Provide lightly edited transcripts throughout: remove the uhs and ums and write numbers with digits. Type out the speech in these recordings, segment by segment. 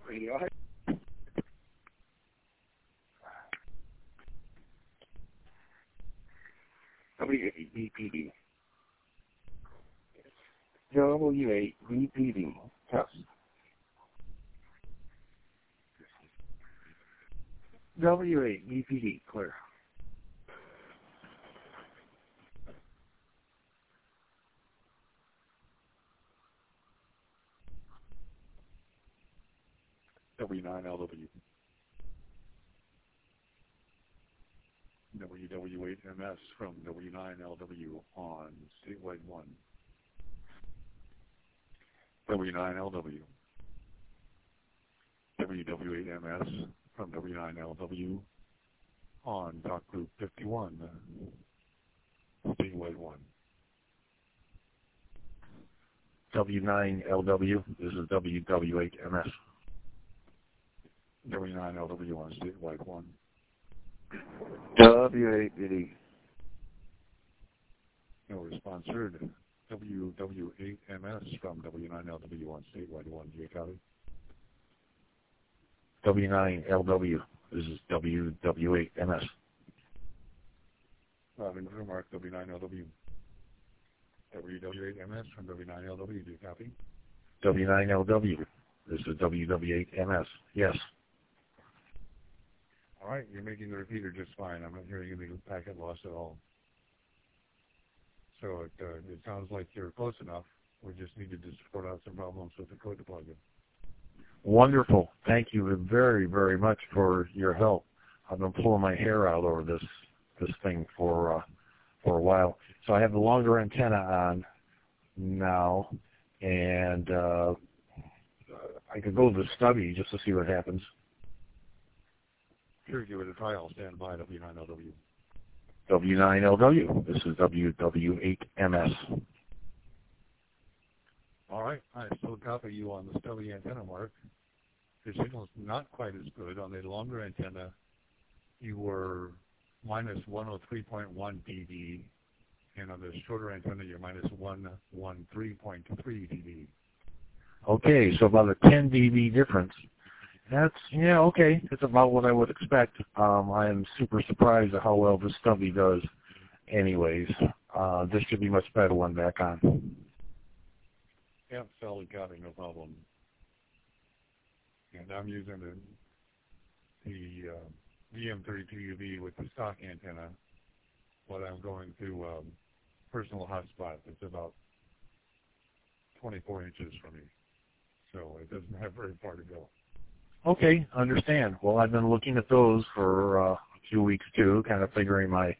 Radio. WABPD. WABPD. Test. WABPD. Clear. W9LW. WW8MS from W9LW on statewide 1. W9LW. WW8MS from W9LW on Dock Group 51, statewide 1. W9LW, this is WW8MS. W9LW on statewide 1. W8BD. No response heard. WW8MS from W9LW on statewide 1. Do you copy? W9LW, this is WW8MS. Robin Mark W9LW. WW8MS from W9LW. Do you copy? W9LW, this is WW8MS. Yes. All right, you're making the repeater just fine. I'm not hearing any packet loss at all. So it sounds like you're close enough. We just needed to sort out some problems with the code plugin. Wonderful. Thank you very, very much for your help. I've been pulling my hair out over this thing for a while. So I have the longer antenna on now, and I could go to the stubby just to see what happens. Sure, give it a try. I'll stand by W9LW. W9LW. This is WW8MS. All right, I still copy you on the stubby antenna, Mark. Your signal's not quite as good. On the longer antenna, you were minus 103.1 dB, and on the shorter antenna, you're minus 113.3 dB. Okay, so about a 10 dB difference. That's, yeah, okay. It's about what I would expect. I am super surprised at how well this stubby does anyways. This should be much better when back on. Yeah, solid copy, no problem. And I'm using the VM32UV with the stock antenna, but I'm going through personal hotspot. It's about 24 inches from me, so it doesn't have very far to go. Okay, understand. Well, I've been looking at those for a few weeks too, kind of figuring my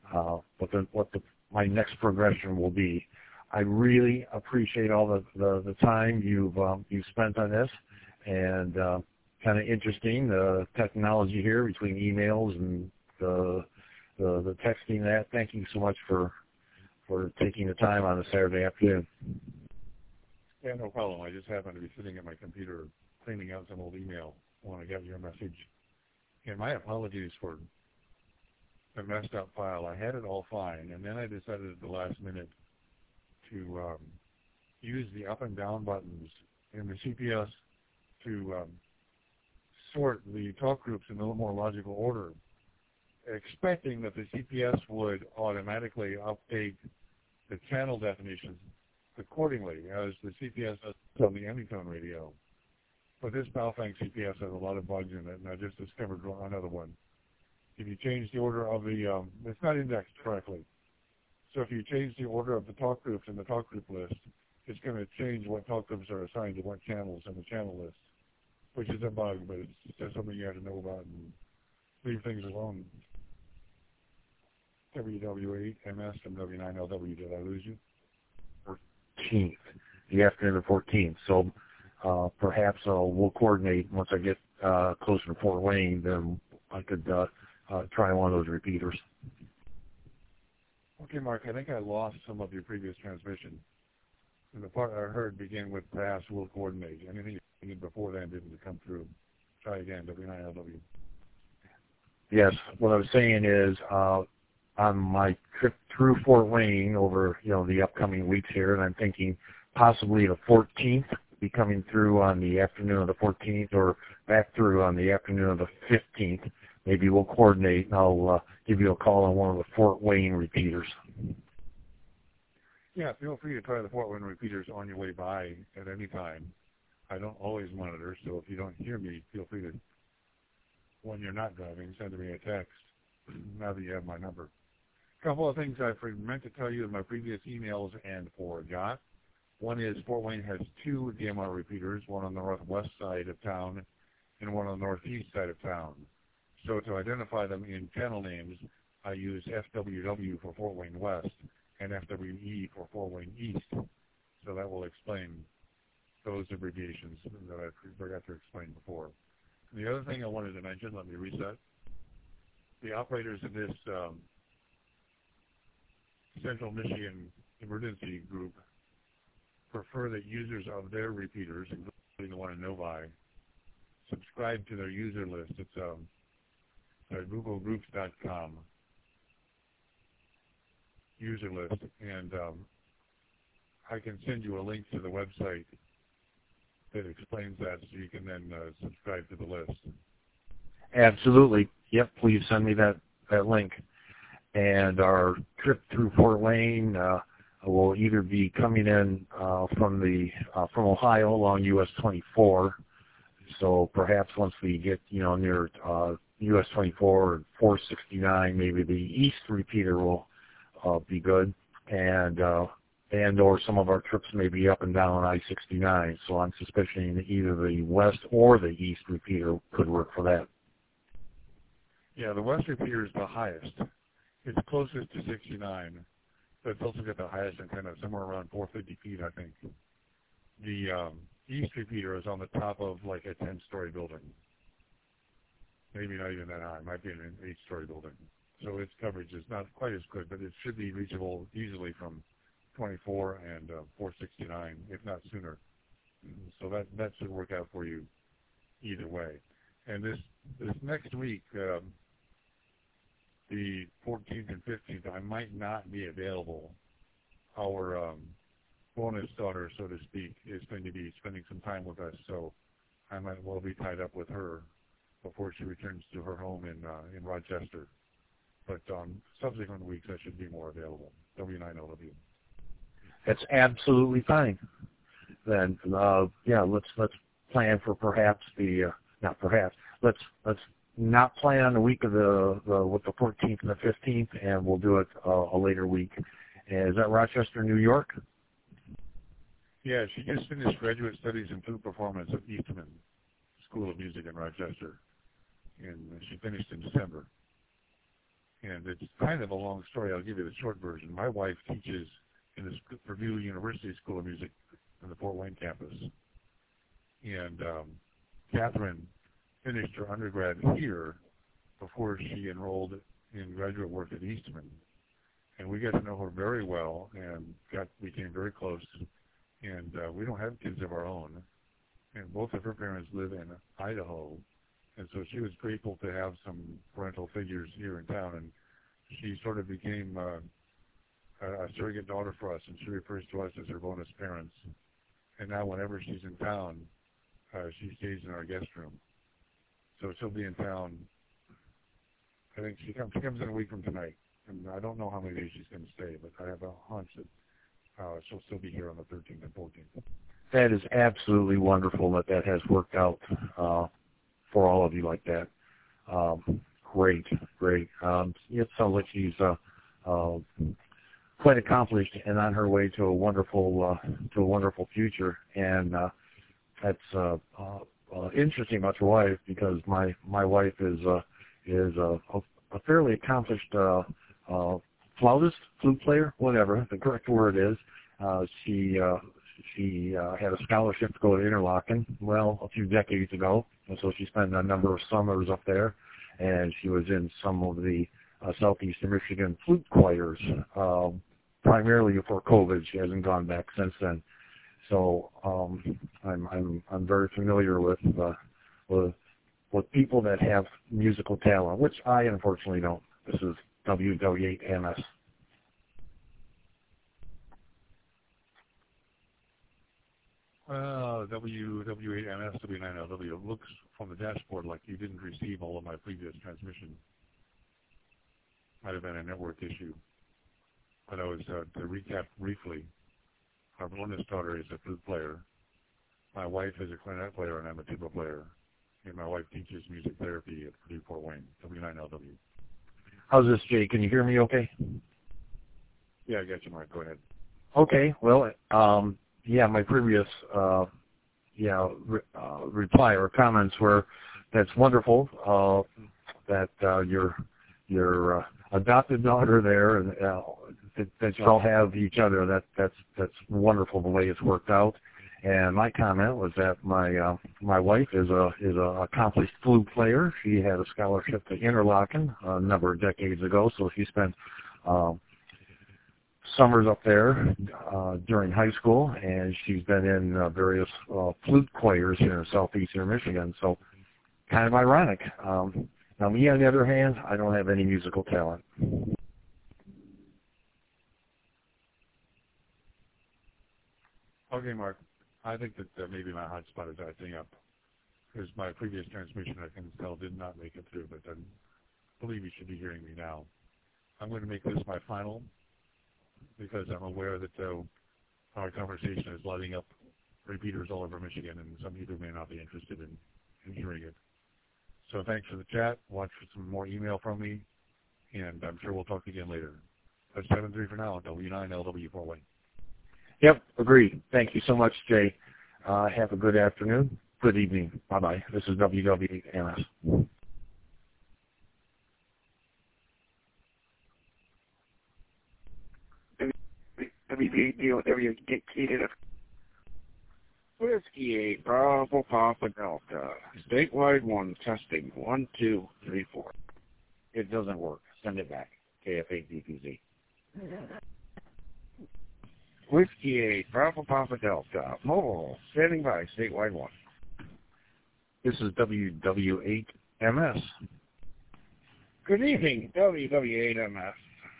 my next progression will be. I really appreciate all the time you've spent on this, and kind of interesting the technology here between emails and the texting. That thank you so much for taking the time on a Saturday afternoon. Yeah, no problem. I just happened to be sitting at my computer cleaning out some old email when I got your message. And my apologies for the messed up file. I had it all fine, and then I decided at the last minute to use the up and down buttons in the CPS to sort the talk groups in a little more logical order, expecting that the CPS would automatically update the channel definitions accordingly, as the CPS does on the Anytone radio. But this Baofeng CPS has a lot of bugs in it, and I just discovered another one. If you change the order of the, it's not indexed correctly. So if you change the order of the talk groups in the talk group list, it's going to change what talk groups are assigned to what channels in the channel list, which is a bug, but it's just something you have to know about and leave things alone. WW8MS from W9LW, did I lose you? 14th, the afternoon of the 14th. So perhaps we'll coordinate once I get closer to Fort Wayne. Then I could try one of those repeaters. Okay, Mark, I think I lost some of your previous transmission. And the part I heard began with perhaps we'll coordinate. Anything you did before then didn't come through. Try again, W9LW. Yes, what I was saying is on my trip through Fort Wayne over the upcoming weeks here, and I'm thinking possibly the 14th be coming through on the afternoon of the 14th or back through on the afternoon of the 15th. Maybe we'll coordinate, and I'll give you a call on one of the Fort Wayne repeaters. Yeah, feel free to try the Fort Wayne repeaters on your way by at any time. I don't always monitor, so if you don't hear me, feel free to, when you're not driving, send me a text now that you have my number. A couple of things I meant to tell you in my previous emails and forgot. One is Fort Wayne has two DMR repeaters, one on the northwest side of town and one on the northeast side of town. So to identify them in channel names, I use FWW for Fort Wayne West and FWE for Fort Wayne East. So that will explain those abbreviations that I forgot to explain before. And the other thing I wanted to mention, let me reset. The operators in this Central Michigan Emergency Group prefer that users of their repeaters, including the one in Novi, subscribe to their user list. It's googlegroups.com user list, and I can send you a link to the website that explains that, so you can then subscribe to the list. Absolutely. Yep, please send me that link. And our trip through Fort Wayne will either be coming in from Ohio along US 24. So perhaps once we get near US 24 and 469, maybe the east repeater will be good, and or some of our trips may be up and down I-69. So I'm suspicion that either the west or the east repeater could work for that. Yeah, the west repeater is the highest. It's closest to 69, but it's also got the highest antenna, somewhere around 450 feet, I think. The east repeater is on the top of like a 10-story building. Maybe not even that high. It might be an 8-story building. So its coverage is not quite as good, but it should be reachable easily from 24 and 469, if not sooner. So that should work out for you either way. And this next week, the 14th and 15th, I might not be available. Our bonus daughter, so to speak, is going to be spending some time with us, so I might well be tied up with her before she returns to her home in Rochester. But on subsequent weeks, I should be more available. W9OW. That's absolutely fine. Then, let's plan for perhaps let's not plan on the week of the 14th and the 15th, and we'll do it a later week. And is that Rochester, New York? Yeah, she just finished graduate studies in flute performance at Eastman School of Music in Rochester, and she finished in December. And it's kind of a long story. I'll give you the short version. My wife teaches in the Purdue University School of Music in the Fort Wayne campus. And Catherine finished her undergrad here before she enrolled in graduate work at Eastman. And we got to know her very well and became very close. And we don't have kids of our own. And both of her parents live in Idaho. And so she was grateful to have some parental figures here in town. And she sort of became a surrogate daughter for us, and she refers to us as her bonus parents. And now whenever she's in town, she stays in our guest room. So she'll be in town. I think she comes in a week from tonight. And I don't know how many days she's going to stay, but I have a hunch that she'll still be here on the 13th and 14th. That is absolutely wonderful that has worked out for all of you like that. Great. It sounds like she's quite accomplished and on her way to a wonderful future. And that's interesting about your wife, because my wife is a fairly accomplished flautist, flute player, whatever the correct word is. She had a scholarship to go to Interlochen, a few decades ago, and so she spent a number of summers up there, and she was in some of the Southeastern Michigan flute choirs, primarily before COVID. She hasn't gone back since then. So I'm very familiar with people that have musical talent, which I unfortunately don't. This is WW8MS. W8MS, W9LW. It looks from the dashboard like you didn't receive all of my previous transmission. Might have been a network issue. But I was, to recap briefly, our bonus daughter is a flute player. My wife is a clarinet player, and I'm a tuba player. And my wife teaches music therapy at Purdue Fort Wayne, W9LW. How's this, Jay? Can you hear me okay? Yeah, I got you, Mark. Go ahead. Okay. Well, my previous reply or comments were, that's wonderful that your adopted daughter there and that you all have each other. That's wonderful the way it's worked out. And my comment was that my wife is a accomplished flute player. She had a scholarship to Interlochen a number of decades ago, so she spent summers up there during high school, and she's been in various flute choirs here in southeastern Michigan. So kind of ironic. Now me, on the other hand, I don't have any musical talent. Okay, Mark. I think that maybe my hotspot is acting up. Because my previous transmission, I can tell, did not make it through, but I believe you should be hearing me now. I'm going to make this my final, because I'm aware that our conversation is lighting up repeaters all over Michigan, and some people may not be interested in hearing it. So thanks for the chat. Watch for some more email from me, and I'm sure we'll talk again later. That's 7-3 for now, W9LW Fort Wayne. Yep, agreed. Thank you so much, Jay. Have a good afternoon. Good evening. Bye-bye. This is WWMS. WBAD, Whiskey 8, Bravo Papa Delta. Statewide 1, testing. 1, 2, 3, 4. It doesn't work. Send it back. KF8DPZ. Whiskey 8, Bravo Papa Delta. Mobile, standing by, statewide 1. This is WW8MS. Good evening, WW8MS.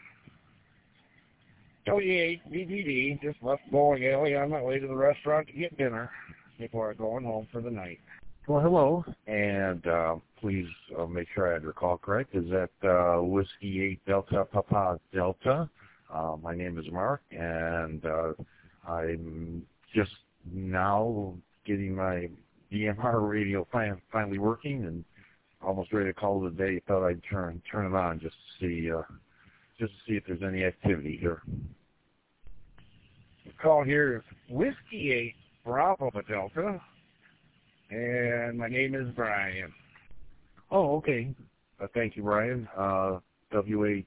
W8BDD just left bowling alley on my way to the restaurant to get dinner before going home for the night. Well, hello, and please make sure I had your call correct. Is that Whiskey 8 Delta Papa Delta? My name is Mark, and I'm just now getting my DMR radio finally working, and almost ready to call it a day. Thought I'd turn it on just to see if there's any activity here. The call here is Whiskey 8 Bravo Delta, and my name is Brian. Oh, okay. Thank you, Brian. W8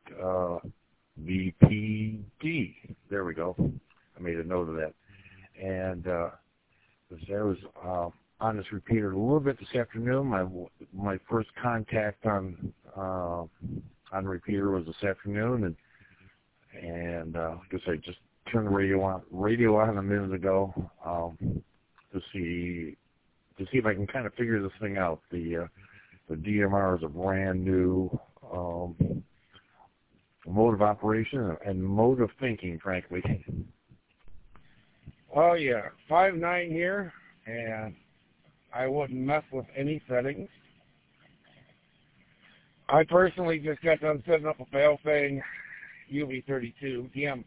VPD. There we go. I made a note of that. And I was on this repeater a little bit this afternoon. My first contact on repeater was this afternoon, and I guess I just turned the radio on a minute ago to see if I can kind of figure this thing out. The DMR is a brand new mode of operation and mode of thinking, frankly. Oh yeah, 5.9 here, and I wouldn't mess with any settings. I personally just got done setting up a Baofeng UV32 DM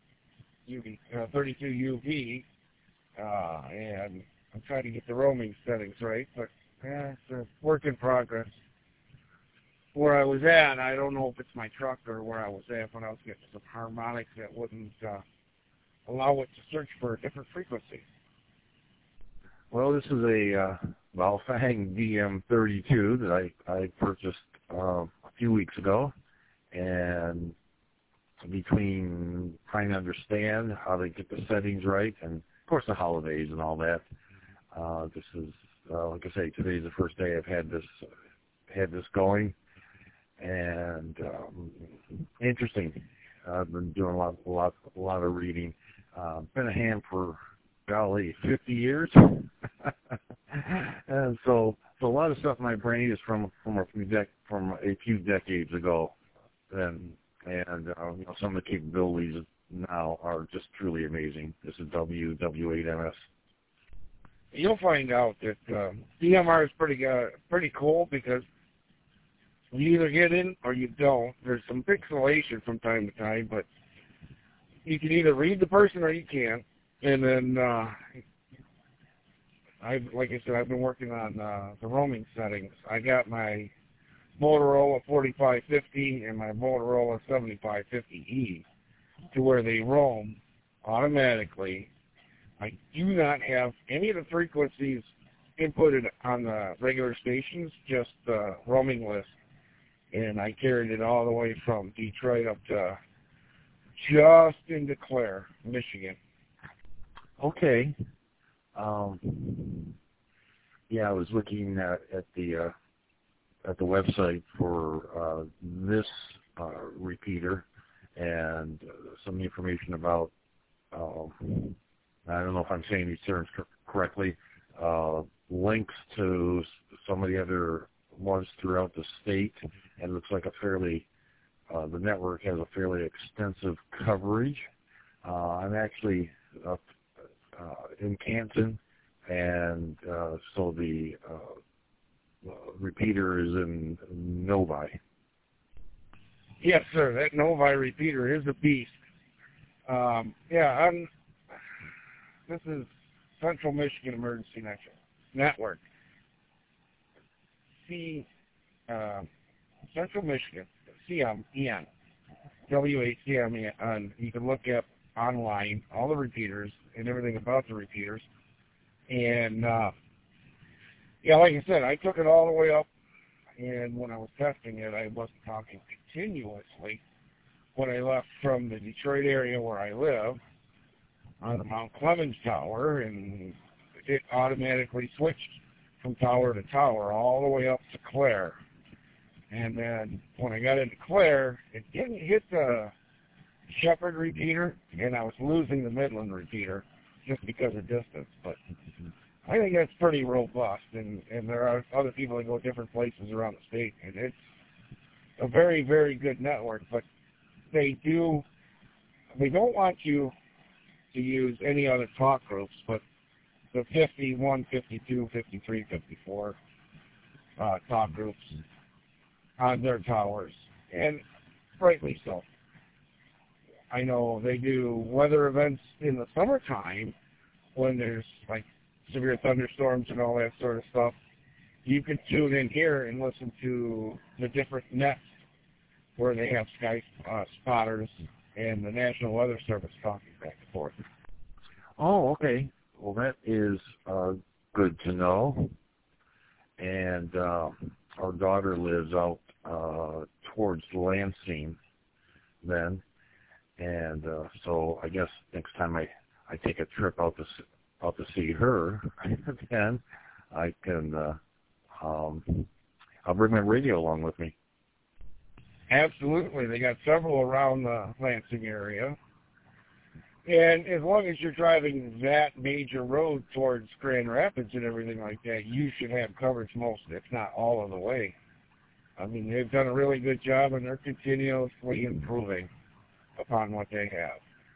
UV32 UV, and I'm trying to get the roaming settings right, but it's a work in progress. Where I was at, I don't know if it's my truck or where I was at, but I was getting some harmonics that wouldn't allow it to search for a different frequency. Well, this is a Baofeng DM32 that I purchased a few weeks ago, and between trying to understand how to get the settings right, and of course the holidays and all that, this is like I say, today's the first day I've had this going, and interesting. I've been doing a lot of reading. Been a ham for, golly, 50 years. And so a lot of stuff in my brain is from a few decades ago, and some of the capabilities now are just truly amazing. This is WW8MS. you'll find out that DMR is pretty cool because you either get in or you don't. There's some pixelation from time to time, but you can either read the person or you can't. And then, like I said, I've been working on the roaming settings. I got my Motorola 4550 and my Motorola 7550E to where they roam automatically. I do not have any of the frequencies inputted on the regular stations, just the roaming list. And I carried it all the way from Detroit up to just into Clare, Michigan. Okay. Yeah, I was looking at the website for this repeater and some information about, I don't know if I'm saying these terms correctly, links to some of the other ones throughout the state, and it looks like the network has a fairly extensive coverage. I'm actually in Canton, and so the repeater is in Novi. Yes, sir. That Novi repeater is a beast. This is Central Michigan Emergency Network. Central Michigan, CMEN, WHCMEN. You can look up online all the repeaters and everything about the repeaters. And, like I said, I took it all the way up, and when I was testing it, I wasn't talking continuously. When I left from the Detroit area where I live, on the Mount Clemens Tower, and it automatically switched from tower to tower all the way up to Clare. And then when I got into Clare, it didn't hit the Shepherd repeater, and I was losing the Midland repeater just because of distance. But I think that's pretty robust, and there are other people that go different places around the state, and it's a very, very good network. But they don't want you to use any other talk groups, but the 51, 52, 53, 54 talk groups on their towers, and rightly so. I know they do weather events in the summertime when there's like severe thunderstorms and all that sort of stuff. You can tune in here and listen to the different nets where they have sky spotters and the National Weather Service talking back and forth. Oh, okay. Well, that is good to know. And our daughter lives out towards Lansing then. And so I guess next time I take a trip out to see her, then I can I'll bring my radio along with me. Absolutely. They got several around the Lansing area. And as long as you're driving that major road towards Grand Rapids and everything like that, you should have coverage most, if not all of the way. I mean, they've done a really good job, and they're continuously improving upon what they have.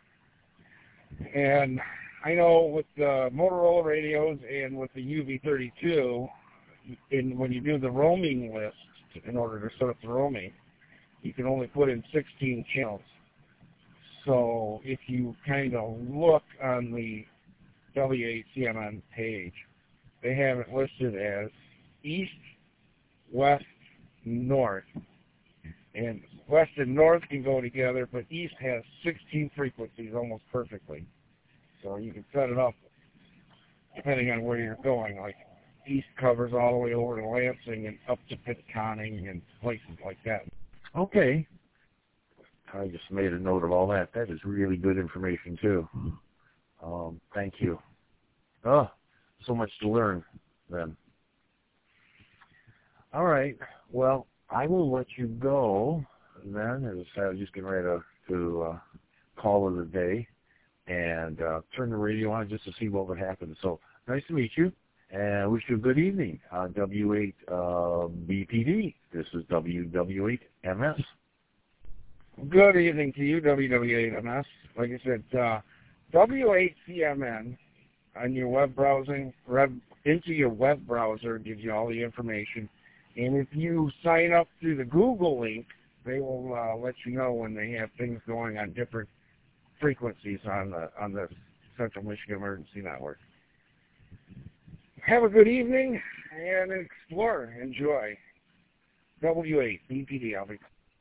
And I know with the Motorola radios and with the UV32, when you do the roaming list, in order to set up the roaming, you can only put in 16 channels. So if you kind of look on the WHCMN page, they have it listed as east, west, north. And west and north can go together, but east has 16 frequencies almost perfectly. So you can set it up depending on where you're going. Like east covers all the way over to Lansing and up to Pitconning and places like that. Okay. I just made a note of all that. That is really good information, too. Thank you. Oh, so much to learn, then. All right. Well, I will let you go, then, as I was just getting ready to call it a day and turn the radio on just to see what would happen. So, nice to meet you, and I wish you a good evening on W8 BPD. This is WW8MS. Good evening to you, WW8MS. Like I said, W8CMN, on your web browsing, into your web browser, gives you all the information. And if you sign up through the Google link, they will let you know when they have things going on different frequencies on the Central Michigan Emergency Network. Have a good evening and explore. Enjoy. W8 BPD. I'll be